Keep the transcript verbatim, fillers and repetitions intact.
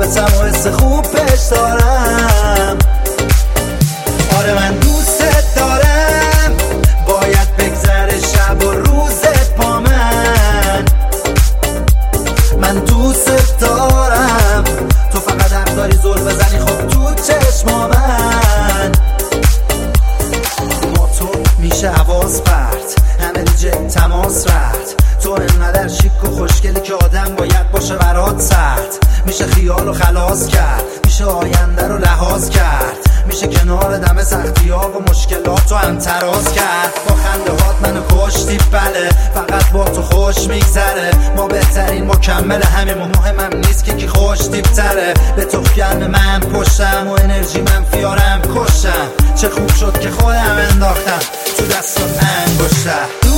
رابطم و حس خوب پیش دارم. آره من دوست دارم، باید بگذره شب و روزت با من. من دوست دارم، تو فقط حق داری زل بزنی خب تو چشما من. با تو میشه حواس پرت، همه دیجه تماس رد. تو انقدر شیک و خوشگلی که آدم باید باشه برات سرد. میشه خیال و خلاص کرد، میشه آینده رو لحاظ کرد، میشه کنار دم سختی ها و مشکلات رو هم تراز کرد. با خنده هات منو کشتی بله، فقط با تو خوش میگذره. ما بهترین مکمل همیم و مهمم نیست که کی خوش تیپتره. به تو گرم من پشتم و انرژی منفیارم کشم. چه خوب شد که خودم انداختم تو دست و انگشتم.